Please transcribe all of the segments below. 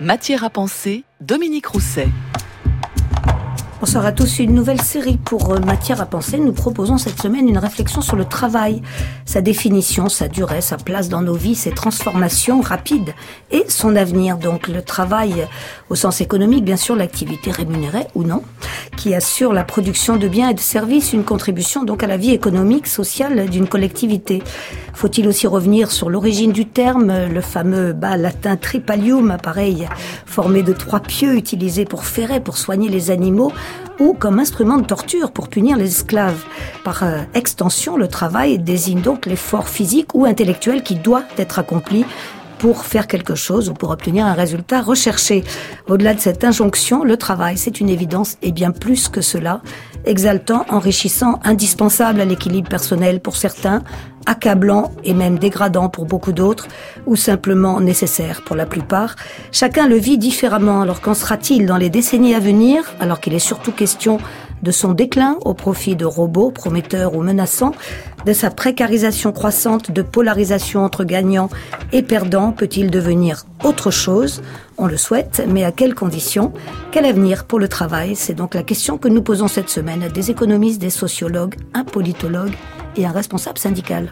Matière à penser, Dominique Rousset. Bonsoir à tous, une nouvelle série pour Matière à penser. Nous proposons cette semaine une réflexion sur le travail, sa définition, sa durée, sa place dans nos vies, ses transformations rapides et son avenir. Donc le travail au sens économique, bien sûr, l'activité rémunérée ou non, qui assure la production de biens et de services, une contribution donc à la vie économique, sociale d'une collectivité. Faut-il aussi revenir sur l'origine du terme, le fameux bas latin tripalium, appareil formé de 3 pieux utilisés pour ferrer, pour soigner les animaux, ou comme instrument de torture pour punir les esclaves. Par extension, le travail désigne donc l'effort physique ou intellectuel qui doit être accompli pour faire quelque chose ou pour obtenir un résultat recherché. Au-delà de cette injonction, le travail, c'est une évidence et bien plus que cela, exaltant, enrichissant, indispensable à l'équilibre personnel pour certains, accablant et même dégradant pour beaucoup d'autres, ou simplement nécessaire pour la plupart. Chacun le vit différemment. Alors qu'en sera-t-il dans les décennies à venir, alors qu'il est surtout question de son déclin au profit de robots prometteurs ou menaçants, de sa précarisation croissante, de polarisation entre gagnants et perdants, peut-il devenir autre chose ? On le souhaite, mais à quelles conditions ? Quel avenir pour le travail ? C'est donc la question que nous posons cette semaine à des économistes, des sociologues, un politologue et un responsable syndical.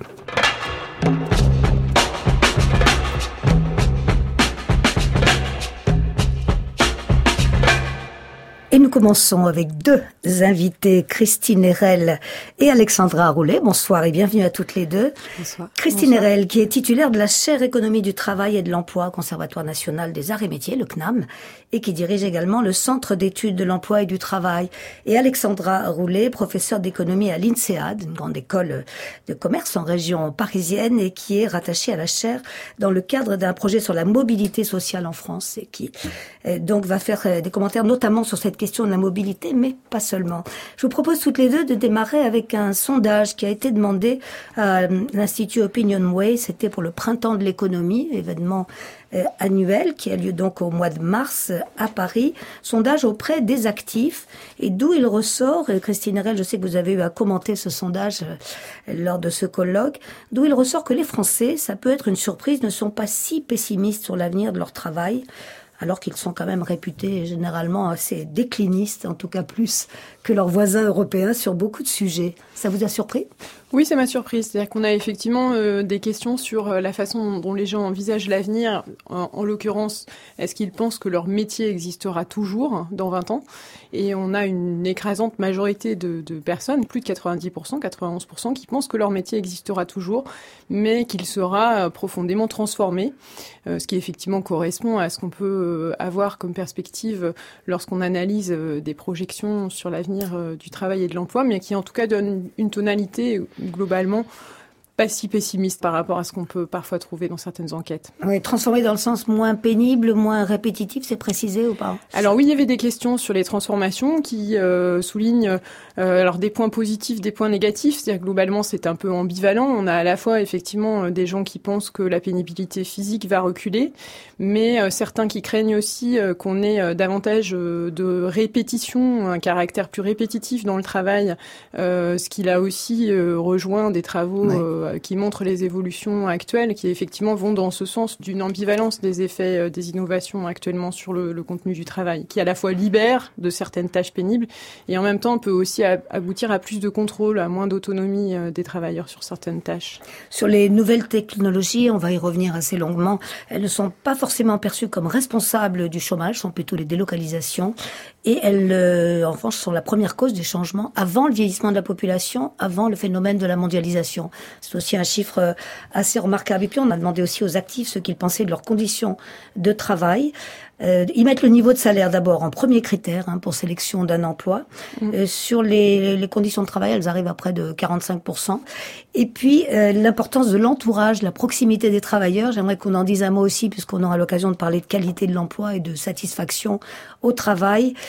Et nous commençons avec deux invités, Christine Erel et Alexandra Roulet. Bonsoir et bienvenue à toutes les deux. Bonsoir. Christine Erel, qui est titulaire de la chaire économie du travail et de l'emploi au Conservatoire national des arts et métiers, le CNAM, et qui dirige également le Centre d'études de l'emploi et du travail. Et Alexandra Roulet, professeure d'économie à l'INSEAD, une grande école de commerce en région parisienne, et qui est rattachée à la chaire dans le cadre d'un projet sur la mobilité sociale en France, et qui donc va faire des commentaires notamment sur cette question de la mobilité, mais pas seulement. Je vous propose toutes les deux de démarrer avec un sondage qui a été demandé à l'Institut Opinionway. C'était pour le printemps de l'économie, événement annuel qui a lieu donc au mois de mars à Paris. Sondage auprès des actifs, et d'où il ressort, et Christine Erel, je sais que vous avez eu à commenter ce sondage lors de ce colloque, d'où il ressort que les Français, ça peut être une surprise, ne sont pas si pessimistes sur l'avenir de leur travail, alors qu'ils sont quand même réputés généralement assez déclinistes, en tout cas plus que leurs voisins européens sur beaucoup de sujets. Ça vous a surpris ? Oui, ça m'a surprise. C'est-à-dire qu'on a effectivement des questions sur la façon dont les gens envisagent l'avenir. En l'occurrence, est-ce qu'ils pensent que leur métier existera toujours dans 20 ans ? Et on a une écrasante majorité de personnes, plus de 90%, 91%, qui pensent que leur métier existera toujours, mais qu'il sera profondément transformé. Ce qui effectivement correspond à ce qu'on peut avoir comme perspective lorsqu'on analyse des projections sur l'avenir du travail et de l'emploi, mais qui en tout cas donne une tonalité globalement pas si pessimiste par rapport à ce qu'on peut parfois trouver dans certaines enquêtes. Oui, transformé dans le sens moins pénible, moins répétitif, c'est précisé ou pas ? Alors oui, il y avait des questions sur les transformations qui soulignent alors des points positifs, des points négatifs. C'est-à-dire globalement, c'est un peu ambivalent. On a à la fois effectivement des gens qui pensent que la pénibilité physique va reculer, mais certains qui craignent aussi qu'on ait davantage de répétition, un caractère plus répétitif dans le travail, ce qui là aussi rejoint des travaux qui montrent les évolutions actuelles, qui effectivement vont dans ce sens d'une ambivalence des effets des innovations actuellement sur le contenu du travail, qui à la fois libère de certaines tâches pénibles et en même temps peut aussi aboutir à plus de contrôle, à moins d'autonomie des travailleurs sur certaines tâches. Sur les nouvelles technologies, on va y revenir assez longuement, elles ne sont pas forcément perçues comme responsables du chômage, sont plutôt les délocalisations, et elles, en revanche, sont la première cause du changement avant le vieillissement de la population, avant le phénomène de la mondialisation. C'est aussi un chiffre assez remarquable. Et puis on a demandé aussi aux actifs ce qu'ils pensaient de leurs conditions de travail. Ils mettent le niveau de salaire d'abord en premier critère pour sélection d'un emploi. Sur les conditions de travail, elles arrivent à près de 45%. Et puis l'importance de l'entourage, la proximité des travailleurs. J'aimerais qu'on en dise un mot aussi, puisqu'on aura l'occasion de parler de qualité de l'emploi et de satisfaction au travail.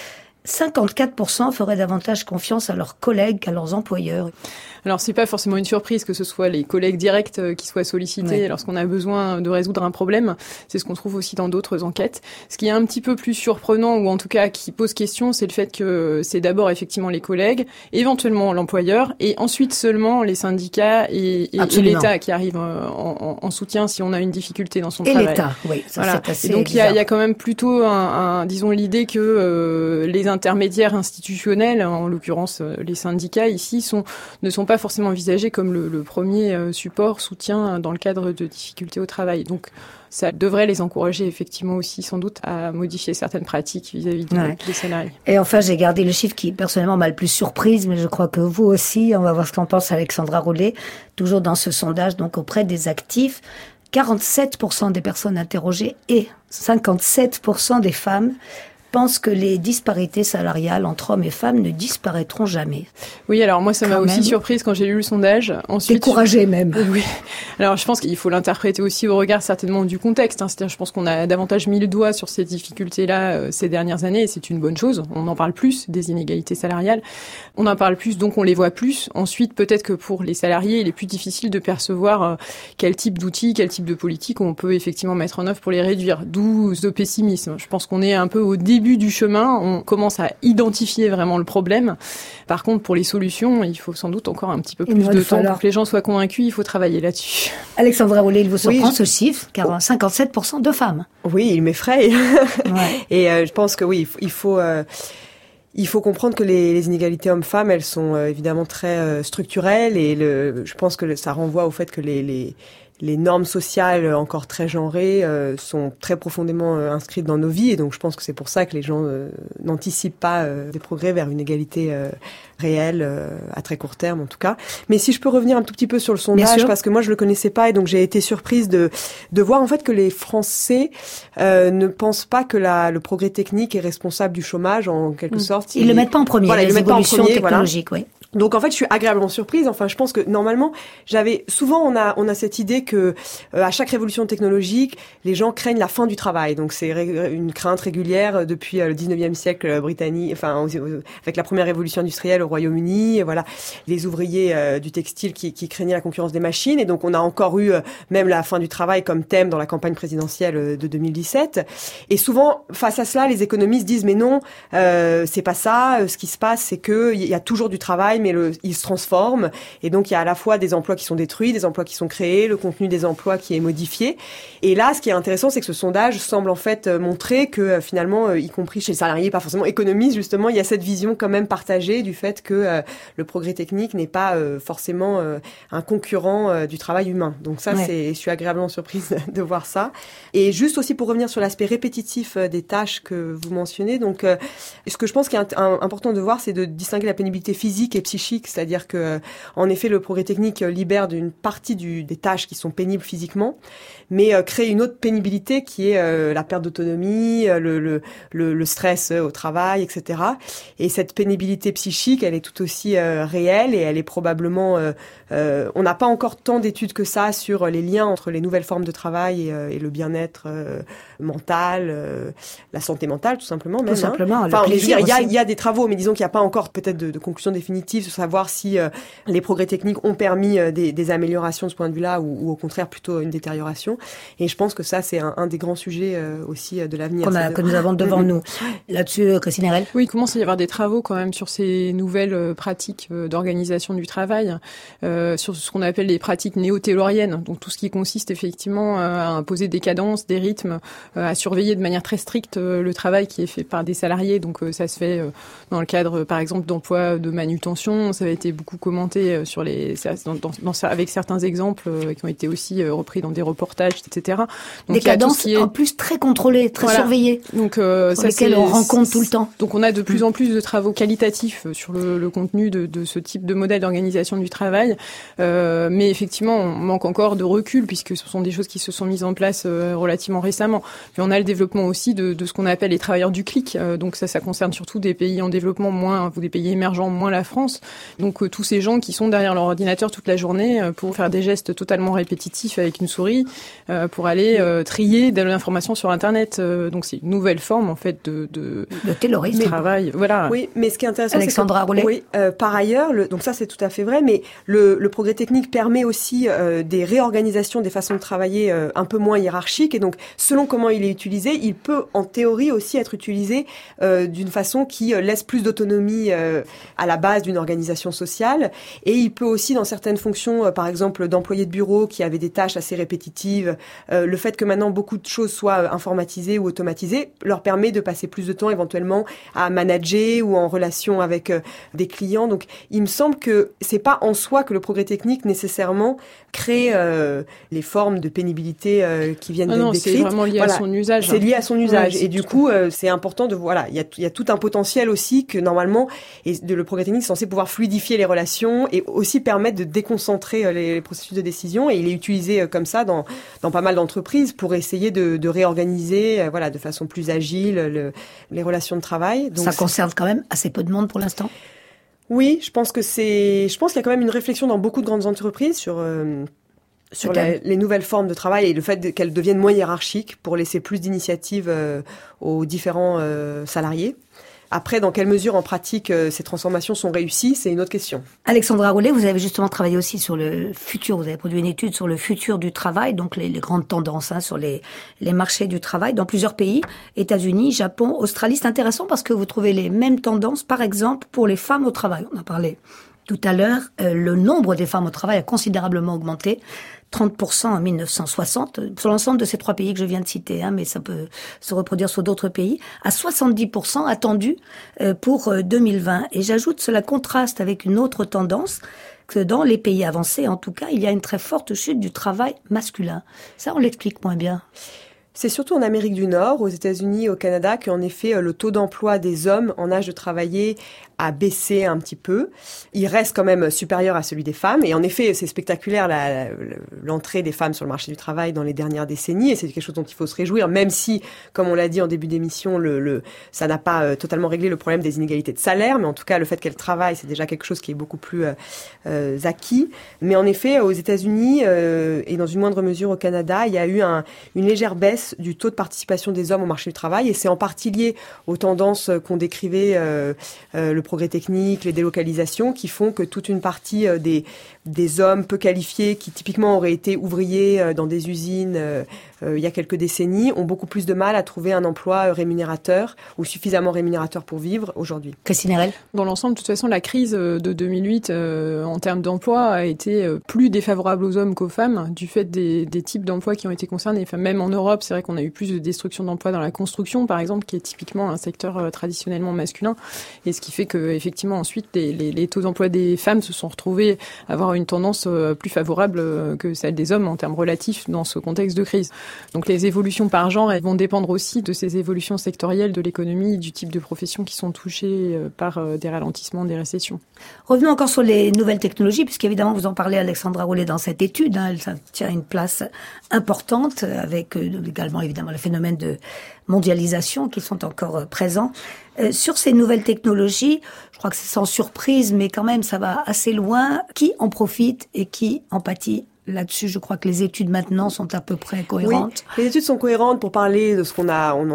54% feraient davantage confiance à leurs collègues qu'à leurs employeurs. Alors, c'est pas forcément une surprise que ce soit les collègues directs qui soient sollicités lorsqu'on a besoin de résoudre un problème. C'est ce qu'on trouve aussi dans d'autres enquêtes. Ce qui est un petit peu plus surprenant, ou en tout cas qui pose question, c'est le fait que c'est d'abord effectivement les collègues, éventuellement l'employeur, et ensuite seulement les syndicats et l'État qui arrivent en soutien si on a une difficulté dans son travail. Et l'État, oui. Ça, voilà. C'est assez donc, il y a quand même plutôt disons, l'idée que les intermédiaires institutionnels, en l'occurrence les syndicats ici, ne sont pas forcément envisagés comme le premier support, soutien dans le cadre de difficultés au travail. Donc, ça devrait les encourager effectivement aussi sans doute à modifier certaines pratiques vis-à-vis des salariés. Et enfin, j'ai gardé le chiffre qui personnellement m'a le plus surprise, mais je crois que vous aussi, on va voir ce qu'en pense Alexandra Roulet, toujours dans ce sondage, donc auprès des actifs, 47% des personnes interrogées et 57% des femmes pensent que les disparités salariales entre hommes et femmes ne disparaîtront jamais. Oui, alors moi, ça m'a aussi surprise quand j'ai lu le sondage. Ensuite, découragée même. Oui. Alors, je pense qu'il faut l'interpréter aussi au regard certainement du contexte. C'est-à-dire, je pense qu'on a davantage mis le doigt sur ces difficultés-là ces dernières années, et c'est une bonne chose. On en parle plus, des inégalités salariales. On en parle plus, donc on les voit plus. Ensuite, peut-être que pour les salariés, il est plus difficile de percevoir quel type d'outils, quel type de politique on peut effectivement mettre en œuvre pour les réduire. D'où ce pessimisme. Je pense qu'on est un peu au début du chemin, on commence à identifier vraiment le problème. Par contre, pour les solutions, il faut sans doute encore un petit peu plus de temps pour que les gens soient convaincus. Il faut travailler là-dessus. Alexandra Roulet, il vous surprend ce chiffre, car 57% de femmes. Oui, il m'effraie. Et je pense que oui, il faut comprendre que les inégalités hommes-femmes, elles sont évidemment très structurelles, et je pense que ça renvoie au fait que les normes sociales encore très genrées sont très profondément inscrites dans nos vies, et donc je pense que c'est pour ça que les gens n'anticipent pas des progrès vers une égalité réelle à très court terme en tout cas. Mais si je peux revenir un tout petit peu sur le sondage, parce que moi je le connaissais pas, et donc j'ai été surprise de voir en fait que les Français ne pensent pas que le progrès technique est responsable du chomage en quelque sorte. Ils le mettent pas en premier. Voilà, les évolutions technologiques, oui. Donc en fait, je suis agréablement surprise. Enfin, je pense que normalement, souvent on a cette idée que à chaque révolution technologique, les gens craignent la fin du travail. Donc c'est une crainte régulière depuis le 19e siècle britannique, enfin avec la première révolution industrielle au Royaume-Uni, voilà, les ouvriers du textile qui craignaient la concurrence des machines, et donc on a encore eu même la fin du travail comme thème dans la campagne présidentielle de 2017. Et souvent, face à cela, les économistes disent mais non, c'est pas ça. Ce qui se passe, c'est que il y a toujours du travail, mais il se transforme, et donc il y a à la fois des emplois qui sont détruits, des emplois qui sont créés, le contenu des emplois qui est modifié. Et là, ce qui est intéressant, c'est que ce sondage semble en fait montrer que finalement, y compris chez les salariés, pas forcément économistes, justement, il y a cette vision quand même partagée du fait que le progrès technique n'est pas forcément un concurrent du travail humain. Donc ça, je suis agréablement surprise de voir ça. Et juste aussi pour revenir sur l'aspect répétitif des tâches que vous mentionnez, donc ce que je pense qu'il est important de voir, c'est de distinguer la pénibilité physique et psychique, c'est-à-dire que, en effet, le progrès technique libère d'une partie des tâches qui sont pénibles physiquement, mais crée une autre pénibilité qui est la perte d'autonomie, le stress au travail, etc. Et cette pénibilité psychique, elle est tout aussi réelle, et elle est probablement... on n'a pas encore tant d'études que ça sur les liens entre les nouvelles formes de travail et le bien-être mental, la santé mentale, tout simplement. Même, tout simplement. Enfin, il y a des travaux, mais disons qu'il n'y a pas encore peut-être de conclusion définitive sur savoir si les progrès techniques ont permis des améliorations de ce point de vue-là, ou au contraire plutôt une détérioration. Et je pense que ça, c'est un des grands sujets aussi de l'avenir. Que nous avons devant nous. Là-dessus, Christine Herel. Oui, il commence à y avoir des travaux quand même sur ces nouvelles pratiques d'organisation du travail, sur ce qu'on appelle les pratiques néo-tayloriennes. Donc tout ce qui consiste effectivement à imposer des cadences, des rythmes, à surveiller de manière très stricte le travail qui est fait par des salariés. Donc ça se fait dans le cadre, par exemple, d'emplois de manutention. Ça a été beaucoup commenté avec certains exemples qui ont été aussi repris dans des reportages, etc. Donc, des cadences en plus très contrôlées, très surveillées, donc, sur lesquelles on rencontre tout le temps. Donc on a de plus en plus de travaux qualitatifs sur le contenu de ce type de modèle d'organisation du travail. Mais effectivement, on manque encore de recul, puisque ce sont des choses qui se sont mises en place relativement récemment. Puis on a le développement aussi de ce qu'on appelle les travailleurs du clic. Donc ça concerne surtout des pays en développement, des pays émergents, moins la France. France. Donc tous ces gens qui sont derrière leur ordinateur toute la journée pour faire des gestes totalement répétitifs avec une souris, pour aller trier de l'information sur Internet. Donc c'est une nouvelle forme en fait de terrorisme. Travail. Voilà. Oui, mais ce qui est intéressant, Alexandra Roulet. Oui, par ailleurs, donc ça c'est tout à fait vrai, mais le progrès technique permet aussi des réorganisations des façons de travailler un peu moins hiérarchiques, et donc selon comment il est utilisé, il peut en théorie aussi être utilisé d'une façon qui laisse plus d'autonomie à la base d'une organisation sociale, et il peut aussi dans certaines fonctions, par exemple d'employés de bureau qui avaient des tâches assez répétitives, le fait que maintenant beaucoup de choses soient informatisées ou automatisées leur permet de passer plus de temps éventuellement à manager ou en relation avec des clients. Donc il me semble que c'est pas en soi que le progrès technique nécessairement crée les formes de pénibilité qui viennent d'être décrites. C'est vraiment lié à son usage. C'est lié à son usage. Ouais, et du coup, c'est important de il y a tout un potentiel aussi que normalement, le progrès technique est censé pouvoir fluidifier les relations et aussi permettre de déconcentrer les processus de décision. Et il est utilisé comme ça dans pas mal d'entreprises pour essayer de réorganiser, de façon plus agile les relations de travail. Donc, ça concerne quand même assez peu de monde pour l'instant. Oui, je pense qu'il y a quand même une réflexion dans beaucoup de grandes entreprises sur les nouvelles formes de travail et le fait qu'elles deviennent moins hiérarchiques pour laisser plus d'initiatives aux différents salariés. Après, dans quelle mesure en pratique ces transformations sont réussies, c'est une autre question. Alexandra Roulet, vous avez justement travaillé aussi sur le futur. Vous avez produit une étude sur le futur du travail, donc les grandes tendances sur les marchés du travail dans plusieurs pays, États-Unis, Japon, Australie. C'est intéressant parce que vous trouvez les mêmes tendances, par exemple, pour les femmes au travail. On en parlait tout à l'heure. Le nombre des femmes au travail a considérablement augmenté. 30% en 1960, sur l'ensemble de ces 3 pays que je viens de citer, mais ça peut se reproduire sur d'autres pays, à 70% attendu pour 2020. Et j'ajoute, cela contraste avec une autre tendance, que dans les pays avancés, en tout cas, il y a une très forte chute du travail masculin. Ça, on l'explique moins bien. C'est surtout en Amérique du Nord, aux États-Unis, au Canada, qu'en effet, le taux d'emploi des hommes en âge de travailler a baissé un petit peu. Il reste quand même supérieur à celui des femmes. Et en effet, c'est spectaculaire l'entrée des femmes sur le marché du travail dans les dernières décennies. Et c'est quelque chose dont il faut se réjouir, même si, comme on l'a dit en début d'émission, ça n'a pas totalement réglé le problème des inégalités de salaire. Mais en tout cas, le fait qu'elles travaillent, c'est déjà quelque chose qui est beaucoup plus acquis. Mais en effet, aux États-Unis et dans une moindre mesure au Canada, il y a eu une légère baisse du taux de participation des hommes au marché du travail. Et c'est en partie lié aux tendances qu'on décrivait, le progrès technique, les délocalisations, qui font que toute une partie des hommes peu qualifiés, qui typiquement auraient été ouvriers dans des usines il y a quelques décennies, ont beaucoup plus de mal à trouver un emploi rémunérateur ou suffisamment rémunérateur pour vivre aujourd'hui. Christine Erel. Dans l'ensemble, de toute façon, la crise de 2008 en termes d'emploi a été plus défavorable aux hommes qu'aux femmes, du fait des types d'emplois qui ont été concernés. Enfin, même en Europe, c'est vrai qu'on a eu plus de destruction d'emplois dans la construction, par exemple, qui est typiquement un secteur traditionnellement masculin, et ce qui fait que effectivement ensuite les taux d'emploi des femmes se sont retrouvés à avoir une tendance plus favorable que celle des hommes en termes relatifs dans ce contexte de crise. Donc les évolutions par genre, elles vont dépendre aussi de ces évolutions sectorielles de l'économie, du type de professions qui sont touchées par des ralentissements, des récessions. Revenons encore sur les nouvelles technologies, puisqu'évidemment vous en parlez, Alexandra Roulet, dans cette étude. Elle tient une place importante, avec également évidemment le phénomène de mondialisation qui sont encore présents. Sur ces nouvelles technologies, je crois que c'est sans surprise, mais quand même ça va assez loin. Qui en profite et qui en pâtit? Là-dessus, je crois que les études maintenant sont à peu près cohérentes. Oui, les études sont cohérentes pour parler de ce on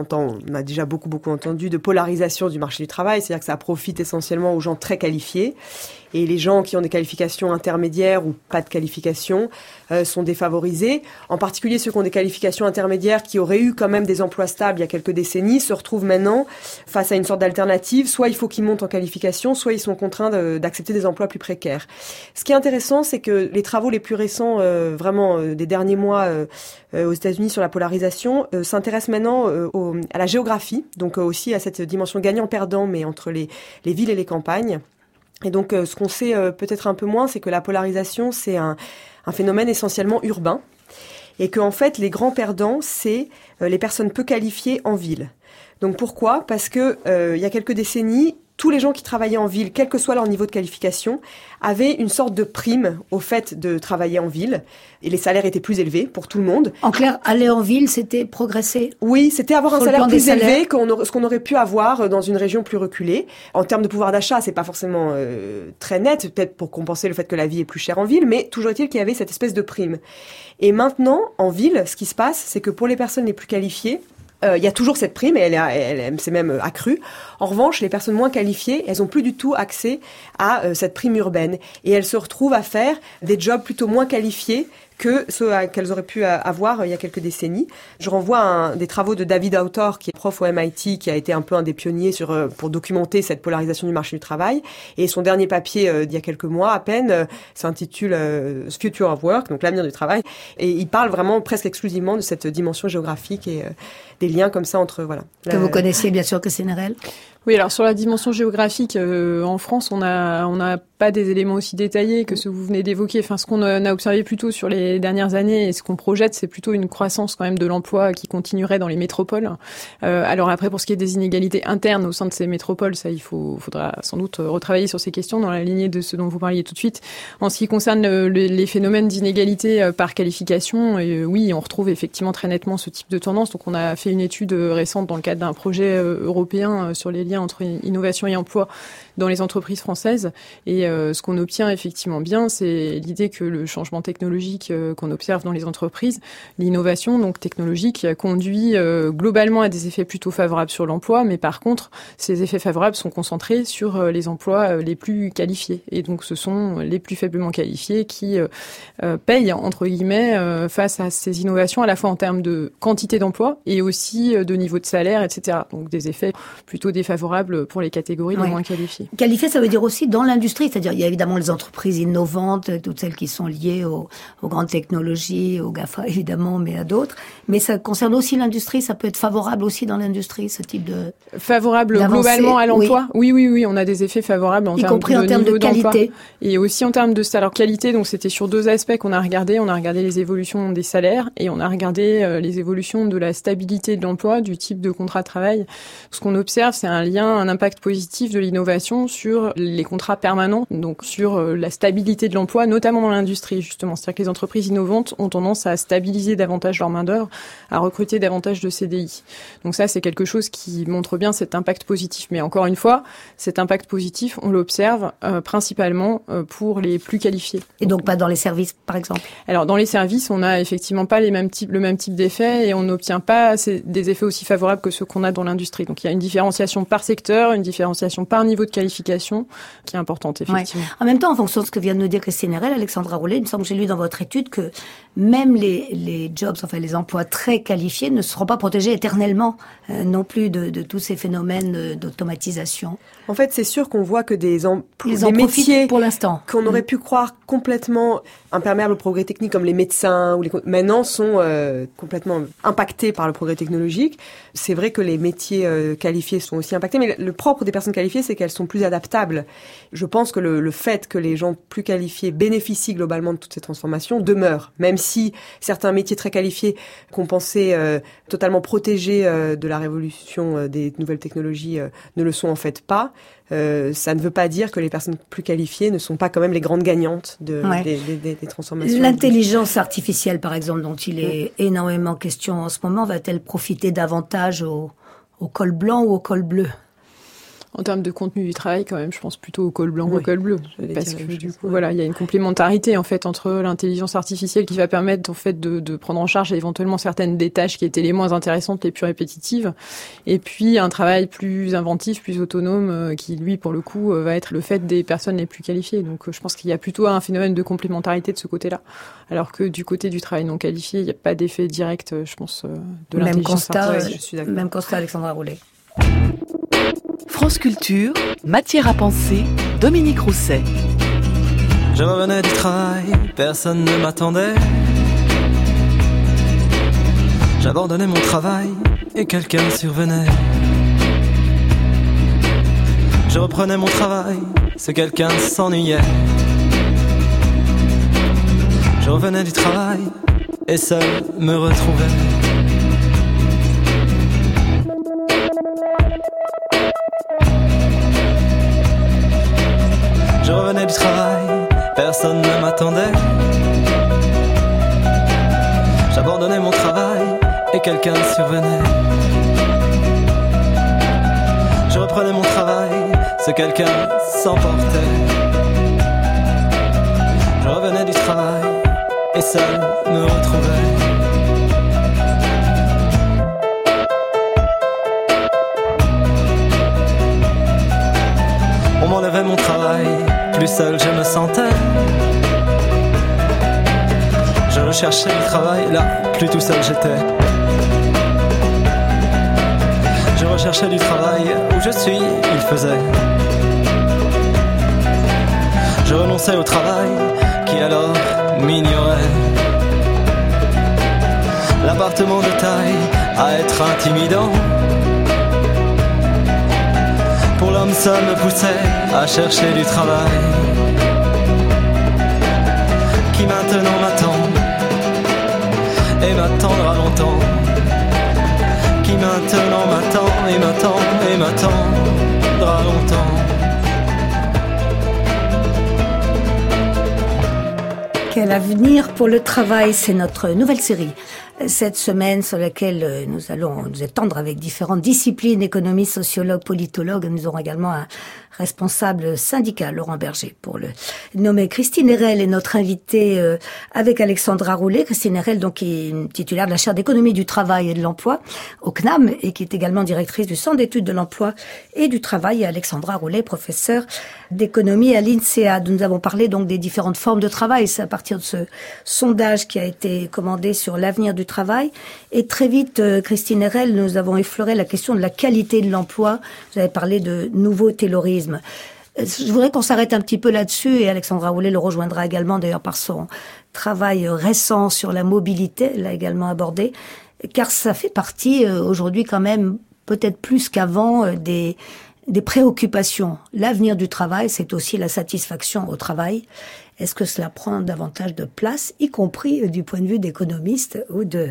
a déjà beaucoup entendu de polarisation du marché du travail, c'est-à-dire que ça profite essentiellement aux gens très qualifiés. Et les gens qui ont des qualifications intermédiaires ou pas de qualifications sont défavorisés. En particulier ceux qui ont des qualifications intermédiaires qui auraient eu quand même des emplois stables il y a quelques décennies se retrouvent maintenant face à une sorte d'alternative. Soit il faut qu'ils montent en qualification, soit ils sont contraints d'accepter des emplois plus précaires. Ce qui est intéressant, c'est que les travaux les plus récents, des derniers mois aux États-Unis sur la polarisation, s'intéressent maintenant à la géographie, donc aussi à cette dimension gagnant-perdant, mais entre les villes et les campagnes. Et donc, ce qu'on sait peut-être un peu moins, c'est que la polarisation, c'est un phénomène essentiellement urbain. Et qu'en fait, les grands perdants, c'est les personnes peu qualifiées en ville. Donc pourquoi ? Parce que il y a quelques décennies, tous les gens qui travaillaient en ville, quel que soit leur niveau de qualification, avaient une sorte de prime au fait de travailler en ville. Et les salaires étaient plus élevés pour tout le monde. En clair, aller en ville, c'était progresser. Oui, c'était avoir un salaire plus élevé ce qu'on aurait pu avoir dans une région plus reculée. En termes de pouvoir d'achat, c'est pas forcément très net, peut-être pour compenser le fait que la vie est plus chère en ville, mais toujours est-il qu'il y avait cette espèce de prime. Et maintenant, en ville, ce qui se passe, c'est que pour les personnes les plus qualifiées, il y a toujours cette prime et elle s'est même accrue. En revanche, les personnes moins qualifiées, elles ont plus du tout accès à cette prime urbaine et elles se retrouvent à faire des jobs plutôt moins qualifiés que ceux qu'elles auraient pu avoir il y a quelques décennies. Je renvoie des travaux de David Autor, qui est prof au MIT, qui a été un peu un des pionniers pour documenter cette polarisation du marché du travail. Et son dernier papier d'il y a quelques mois à peine s'intitule Future of Work, donc l'avenir du travail. Et il parle vraiment presque exclusivement de cette dimension géographique et des liens comme ça entre Que vous connaissiez bien sûr, Christine Erel. Oui, alors sur la dimension géographique, en France, on n'a pas des éléments aussi détaillés que ceux que vous venez d'évoquer. Enfin, ce qu'on a observé plutôt sur les dernières années et ce qu'on projette, c'est plutôt une croissance quand même de l'emploi qui continuerait dans les métropoles. Alors après, pour ce qui est des inégalités internes au sein de ces métropoles, ça, faudra sans doute retravailler sur ces questions dans la lignée de ce dont vous parliez tout de suite. En ce qui concerne les phénomènes d'inégalité par qualification, oui, on retrouve effectivement très nettement ce type de tendance. Donc, on a fait une étude récente dans le cadre d'un projet européen sur les liens entre innovation et emploi dans les entreprises françaises. Et ce qu'on obtient effectivement bien, c'est l'idée que le changement technologique qu'on observe dans les entreprises, l'innovation donc technologique, conduit globalement à des effets plutôt favorables sur l'emploi, mais par contre, ces effets favorables sont concentrés sur les emplois les plus qualifiés. Et donc, ce sont les plus faiblement qualifiés qui payent, entre guillemets, face à ces innovations, à la fois en termes de quantité d'emplois et aussi de niveau de salaire, etc. Donc, des effets plutôt défavorables pour les catégories les moins qualifiées. Qualifié, ça veut dire aussi dans l'industrie, c'est-à-dire il y a évidemment les entreprises innovantes, toutes celles qui sont liées aux grandes technologies, aux GAFA évidemment, mais à d'autres. Mais ça concerne aussi l'industrie, ça peut être favorable aussi dans l'industrie, ce type de... Favorable globalement à l'emploi. Oui, on a des effets favorables en termes de qualité. Et aussi en termes de salaire qualité, donc c'était sur deux aspects qu'on a regardé. On a regardé les évolutions des salaires et on a regardé les évolutions de la stabilité de l'emploi, du type de contrat de travail. Ce qu'on observe, c'est un impact positif de l'innovation sur les contrats permanents, donc sur la stabilité de l'emploi, notamment dans l'industrie, justement. C'est-à-dire que les entreprises innovantes ont tendance à stabiliser davantage leur main-d'œuvre, à recruter davantage de CDI. Donc ça, c'est quelque chose qui montre bien cet impact positif. Mais encore une fois, cet impact positif, on l'observe principalement pour les plus qualifiés. Et donc pas dans les services, par exemple? Alors, dans les services, on n'a effectivement pas le même type d'effet et on n'obtient pas des effets aussi favorables que ceux qu'on a dans l'industrie. Donc, il y a une différenciation par secteur, une différenciation par niveau de qualification qui est importante, effectivement. Ouais. En même temps, en fonction de ce que vient de nous dire Christine Erel, Alexandra Roulet, il me semble que j'ai lu dans votre étude que même les jobs, enfin les emplois très qualifiés ne seront pas protégés éternellement non plus de tous ces phénomènes d'automatisation. En fait, c'est sûr qu'on voit que des métiers pour l'instant qu'on aurait pu croire complètement imperméables au progrès technique, comme les médecins, maintenant sont complètement impactés par le progrès technologique. C'est vrai que les métiers qualifiés sont aussi impactés, mais le propre des personnes qualifiées, c'est qu'elles sont plus adaptables. Je pense que le fait que les gens plus qualifiés bénéficient globalement de toutes ces transformations demeure, même si certains métiers très qualifiés qu'on pensait totalement protégés de la révolution des nouvelles technologies ne le sont en fait pas. Ça ne veut pas dire que les personnes plus qualifiées ne sont pas quand même les grandes gagnantes des transformations. L'intelligence artificielle, par exemple, dont il est énormément question en ce moment, va-t-elle profiter davantage au col blanc ou au col bleu? En termes de contenu du travail, quand même, je pense plutôt au col blanc ou au col bleu. Parce que du coup, voilà, il y a une complémentarité, en fait, entre l'intelligence artificielle qui va permettre, en fait, de prendre en charge éventuellement certaines des tâches qui étaient les moins intéressantes, les plus répétitives. Et puis, un travail plus inventif, plus autonome, qui, lui, pour le coup, va être le fait des personnes les plus qualifiées. Donc, je pense qu'il y a plutôt un phénomène de complémentarité de ce côté-là. Alors que du côté du travail non qualifié, il n'y a pas d'effet direct, je pense, de l'intelligence artificielle. Je suis d'accord. Même constat, Alexandra Roulet. France Culture, matière à penser, Dominique Rousset. Je revenais du travail, personne ne m'attendait. J'abandonnais mon travail et quelqu'un survenait. Je reprenais mon travail, ce quelqu'un s'ennuyait. Je revenais du travail et seul me retrouvais. revenais du travail, personne ne m'attendait. J'abandonnais mon travail et quelqu'un survenait. Je reprenais mon travail, ce quelqu'un s'emportait. Je revenais du travail et seul me retrouvais. On m'enlevait mon travail, plus seul je me sentais. Je recherchais du travail, là, plus tout seul j'étais. Je recherchais du travail, où je suis, il faisait. Je renonçais au travail, qui alors m'ignorait. L'appartement de taille, à être intimidant. Pour l'homme seul me poussait à chercher du travail. Qui maintenant m'attend et m'attendra longtemps. Qui maintenant m'attend et m'attend et m'attendra longtemps. Quel avenir pour le travail, c'est notre nouvelle série. Cette semaine sur laquelle nous allons nous étendre avec différentes disciplines, économistes, sociologues, politologues. Nous aurons également un responsable syndical, Laurent Berger, pour le nommer. Christine Erel est notre invitée avec Alexandra Roulet. Christine Erel, donc, qui est titulaire de la chaire d'économie du travail et de l'emploi au CNAM et qui est également directrice du Centre d'études de l'emploi et du travail. Et Alexandra Roulet, professeure d'économie à l'INSEAD. Nous avons parlé donc des différentes formes de travail. C'est à partir de ce sondage qui a été commandé sur l'avenir du travail. Et très vite, Christine Erel, nous avons effleuré la question de la qualité de l'emploi. Vous avez parlé de nouveau taylorisme. Je voudrais qu'on s'arrête un petit peu là-dessus et Alexandra Roulet le rejoindra également d'ailleurs par son travail récent sur la mobilité, elle l'a également abordé, car ça fait partie aujourd'hui quand même, peut-être plus qu'avant, des préoccupations. L'avenir du travail, c'est aussi la satisfaction au travail. Est-ce que cela prend davantage de place, y compris du point de vue d'économistes ou de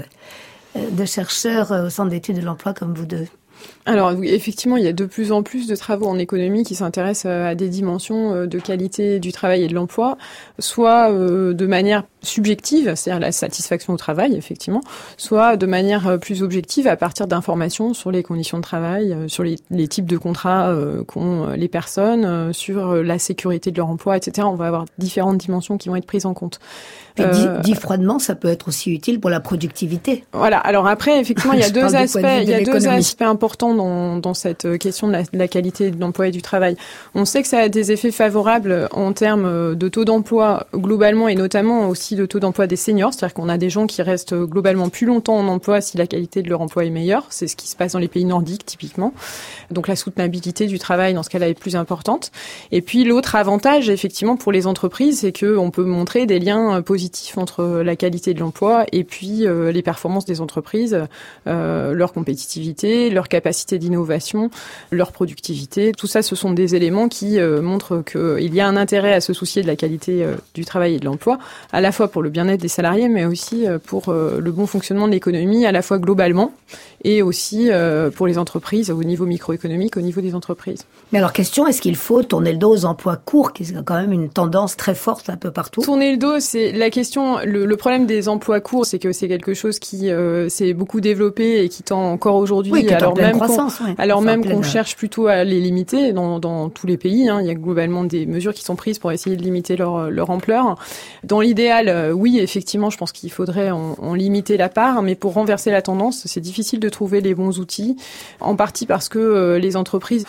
chercheurs au Centre d'études de l'emploi comme vous deux? Alors oui, effectivement, il y a de plus en plus de travaux en économie qui s'intéressent à des dimensions de qualité du travail et de l'emploi, soit de manière subjective, c'est-à-dire la satisfaction au travail, effectivement, soit de manière plus objective à partir d'informations sur les conditions de travail, sur les types de contrats qu'ont les personnes, sur la sécurité de leur emploi, etc. On va avoir différentes dimensions qui vont être prises en compte. Et dit froidement, ça peut être aussi utile pour la productivité. Voilà. Alors après, effectivement, il y a deux aspects importants dans cette question de la qualité de l'emploi et du travail. On sait que ça a des effets favorables en termes de taux d'emploi globalement et notamment aussi de taux d'emploi des seniors, c'est-à-dire qu'on a des gens qui restent globalement plus longtemps en emploi si la qualité de leur emploi est meilleure. C'est ce qui se passe dans les pays nordiques typiquement. Donc la soutenabilité du travail dans ce cas-là est plus importante. Et puis l'autre avantage, effectivement, pour les entreprises, c'est qu'on peut montrer des liens positifs entre la qualité de l'emploi et puis les performances des entreprises, leur compétitivité, leur capacité d'innovation, leur productivité. Tout ça, ce sont des éléments qui montrent qu'il y a un intérêt à se soucier de la qualité du travail et de l'emploi, à la fois pour le bien-être des salariés, mais aussi pour le bon fonctionnement de l'économie, à la fois globalement, et aussi pour les entreprises au niveau microéconomique, au niveau des entreprises. Mais alors, question, est-ce qu'il faut tourner le dos aux emplois courts, qui est quand même une tendance très forte un peu partout? Tourner le dos, c'est la question. Le problème des emplois courts, c'est que c'est quelque chose qui s'est beaucoup développé et qui tend encore aujourd'hui, oui, alors même qu'on cherche plutôt à les limiter dans tous les pays. Il y a globalement des mesures qui sont prises pour essayer de limiter leur ampleur. Dans l'idéal, oui, effectivement, je pense qu'il faudrait en limiter la part, mais pour renverser la tendance, c'est difficile de trouver les bons outils, en partie parce que les entreprises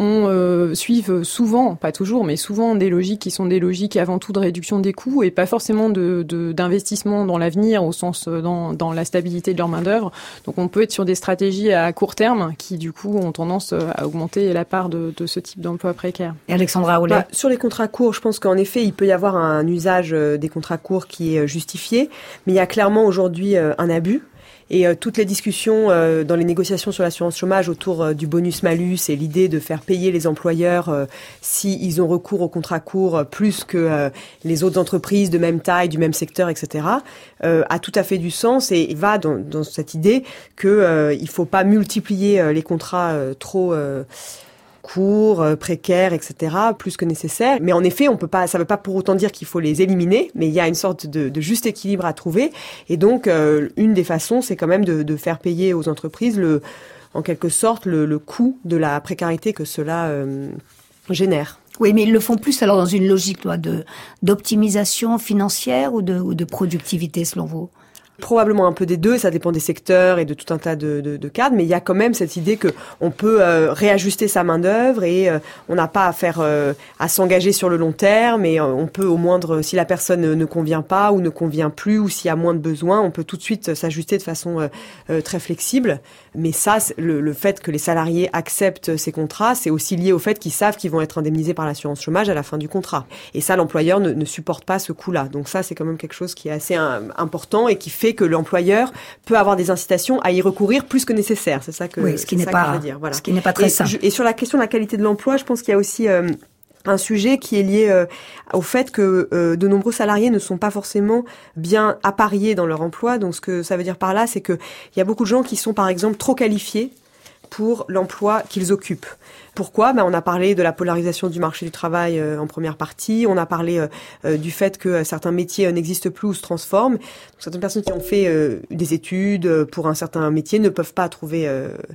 suivent souvent, pas toujours, mais souvent des logiques qui sont des logiques avant tout de réduction des coûts et pas forcément d'investissement dans l'avenir au sens dans la stabilité de leur main-d'œuvre. Donc on peut être sur des stratégies à court terme qui du coup ont tendance à augmenter la part de ce type d'emploi précaire. Et Alexandra Roulet. Sur les contrats courts, je pense qu'en effet, il peut y avoir un usage des contrats courts qui est justifié, mais il y a clairement aujourd'hui un abus. Et toutes les discussions dans les négociations sur l'assurance chômage autour du bonus-malus et l'idée de faire payer les employeurs s'ils ont recours aux contrats courts plus que les autres entreprises de même taille, du même secteur, etc., a tout à fait du sens et va dans cette idée que il faut pas multiplier les contrats trop courts, précaires, etc., plus que nécessaire. Mais en effet, ça veut pas pour autant dire qu'il faut les éliminer, mais il y a une sorte de juste équilibre à trouver. Et donc, une des façons, c'est quand même de faire payer aux entreprises en quelque sorte le coût de la précarité que cela génère. Oui, mais ils le font plus alors dans une logique d'optimisation financière ou de productivité, selon vous? Probablement un peu des deux, ça dépend des secteurs et de tout un tas de cadres, mais il y a quand même cette idée que on peut réajuster sa main-d'œuvre et on n'a pas à s'engager sur le long terme, et on peut au moindre, si la personne ne convient pas ou ne convient plus ou s'il y a moins de besoins, on peut tout de suite s'ajuster de façon très flexible. Mais ça, le fait que les salariés acceptent ces contrats, c'est aussi lié au fait qu'ils savent qu'ils vont être indemnisés par l'assurance chômage à la fin du contrat. Et ça, l'employeur ne supporte pas ce coût-là. Donc ça, c'est quand même quelque chose qui est assez important et qui fait que l'employeur peut avoir des incitations à y recourir plus que nécessaire. C'est ça que, oui, ce qui n'est pas, je veux dire. Voilà. Ce qui n'est pas très simple. Et sur la question de la qualité de l'emploi, je pense qu'il y a aussi un sujet qui est lié au fait que de nombreux salariés ne sont pas forcément bien appariés dans leur emploi. Donc ce que ça veut dire par là, c'est que il y a beaucoup de gens qui sont par exemple trop qualifiés pour l'emploi qu'ils occupent. Pourquoi ? On a parlé de la polarisation du marché du travail en première partie. On a parlé du fait que certains métiers n'existent plus ou se transforment. Donc, certaines personnes qui ont fait des études pour un certain métier ne peuvent pas trouver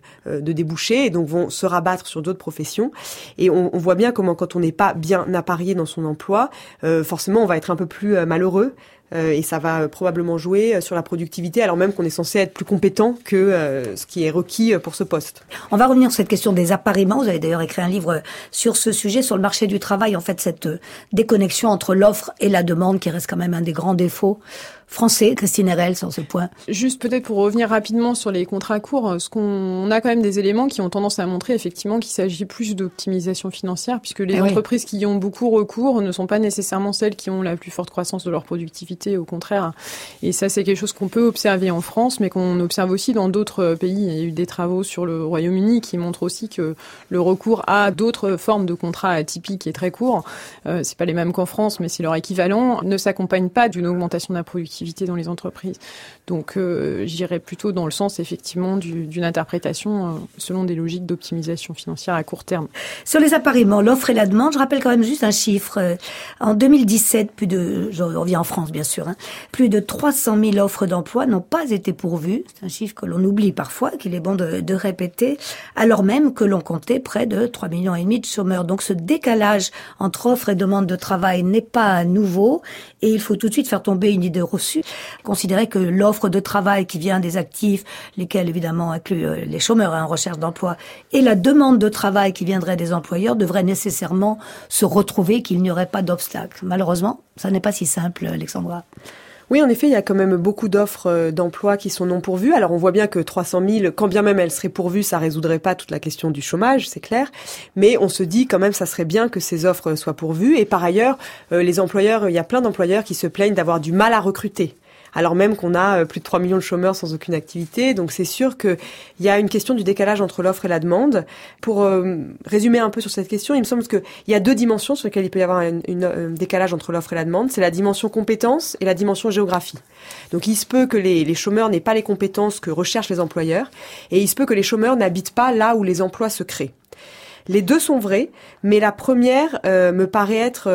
de débouchés et donc vont se rabattre sur d'autres professions. Et on voit bien comment, quand on n'est pas bien apparié dans son emploi, forcément, on va être un peu plus malheureux. Et ça va probablement jouer sur la productivité, alors même qu'on est censé être plus compétent que ce qui est requis pour ce poste. On va revenir sur cette question des appariements. Vous avez d'ailleurs écrit un livre sur ce sujet, sur le marché du travail, en fait, cette déconnexion entre l'offre et la demande, qui reste quand même un des grands défauts français. Christine Erel, sur ce point. Juste peut-être pour revenir rapidement sur les contrats courts, on a quand même des éléments qui ont tendance à montrer effectivement qu'il s'agit plus d'optimisation financière, puisque les entreprises qui y ont beaucoup recours ne sont pas nécessairement celles qui ont la plus forte croissance de leur productivité, au contraire. Et ça, c'est quelque chose qu'on peut observer en France, mais qu'on observe aussi dans d'autres pays. Il y a eu des travaux sur le Royaume-Uni qui montrent aussi que le recours à d'autres formes de contrats atypiques et très courts, c'est pas les mêmes qu'en France, mais c'est leur équivalent, ne s'accompagne pas d'une augmentation de la productivité dans les entreprises. Donc, j'irais plutôt dans le sens, effectivement, d'une interprétation selon des logiques d'optimisation financière à court terme. Sur les appariements, l'offre et la demande, je rappelle quand même juste un chiffre. En 2017, on revient en France, bien sûr, plus de 300 000 offres d'emploi n'ont pas été pourvues. C'est un chiffre que l'on oublie parfois, qu'il est bon de répéter, alors même que l'on comptait près de 3,5 millions de chômeurs. Donc, ce décalage entre offre et demande de travail n'est pas nouveau, et il faut tout de suite faire tomber une idée reçue. Considérer que l'offre de travail qui vient des actifs, lesquels évidemment incluent les chômeurs en recherche d'emploi, et la demande de travail qui viendrait des employeurs devraient nécessairement se retrouver, qu'il n'y aurait pas d'obstacle. Malheureusement, ça n'est pas si simple, Alexandra. Oui, en effet, il y a quand même beaucoup d'offres d'emploi qui sont non pourvues. Alors, on voit bien que 300 000, quand bien même elles seraient pourvues, ça résoudrait pas toute la question du chômage, c'est clair. Mais on se dit quand même, ça serait bien que ces offres soient pourvues. Et par ailleurs, les employeurs, il y a plein d'employeurs qui se plaignent d'avoir du mal à recruter, alors même qu'on a plus de 3 millions de chômeurs sans aucune activité. Donc c'est sûr qu'il y a une question du décalage entre l'offre et la demande. Pour résumer un peu sur cette question, il me semble qu'il y a deux dimensions sur lesquelles il peut y avoir un décalage entre l'offre et la demande. C'est la dimension compétence et la dimension géographie. Donc il se peut que les chômeurs n'aient pas les compétences que recherchent les employeurs, et il se peut que les chômeurs n'habitent pas là où les emplois se créent. Les deux sont vrais, mais la première me paraît être